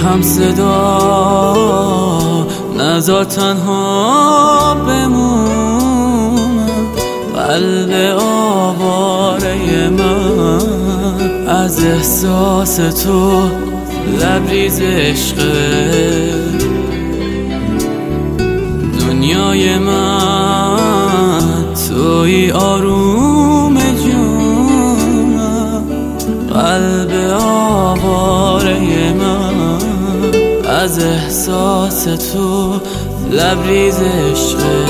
هم صدا نذار تنها بمونم، قلب آواره من از احساس تو لبریز عشقه. دنیای من توی آروم جونم، قلب آواره من از احساس تو لبریز عشقه.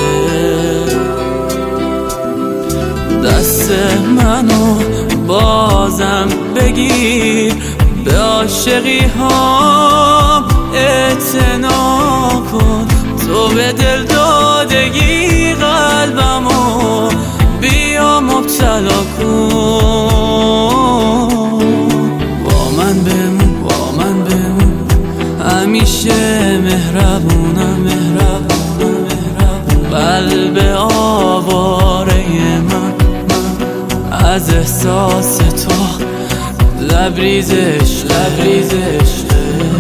دست منو بازم بگیر، به عاشقی ها اعتنا کن، تو به دل دادگی قلبمو بیا مبتلا کن. با من بمون، با من بمون، همیشه مهربونم، مهربونم، مهربونم. قلب آواره من از احساس تو لبریز عشق، لبریز عشق.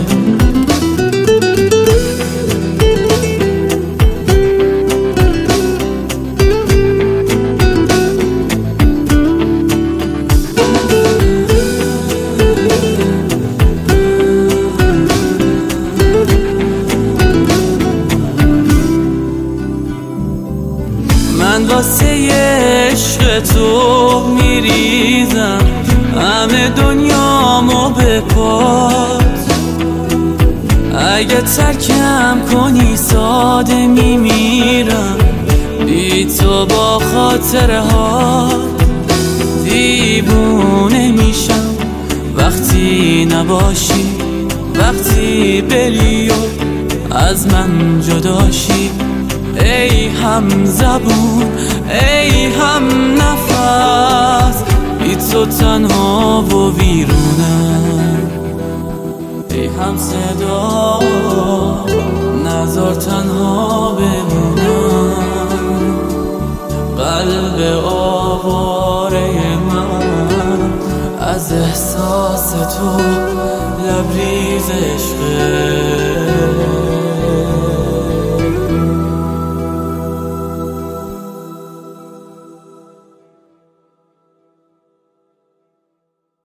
من واسه عشق تو میریزم همه دنیامو به پات، اگه ترکم کنی ساده میمیرم بی تو، با خاطره ها دیوونه میشم وقتی نباشی، وقتی بری و از من جداشی. ای هم زبون، ای هم نفس، بی تو تنها و ویرونم. ای هم صدا نذار تنها بمونم، قلب آواره من از احساس تو لبریز عشقه.